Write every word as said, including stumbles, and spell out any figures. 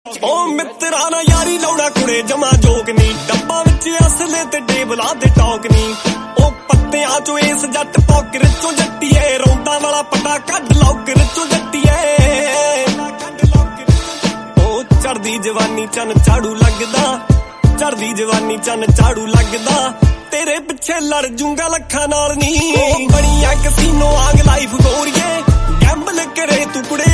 ओ मित्रा ना यारी लौड़ा कुड़े जमा जोक नी डब्बा विच असले ते टेबला ते टॉक नी ओ पत्तियां चो इस जट पॉकर चो जट्टीए रौंदा वाला पटा कड लौकर चो जट्टीए ओ चढ़दी जवानी चन झाड़ू लगदा चढ़दी जवानी चन झाड़ू लगदा तेरे पिछे लड़ जूंगा लखा नाल नी ओ बड़ी कसीनो आग लाइफ गोरिए गैंबल करे तू कुड़े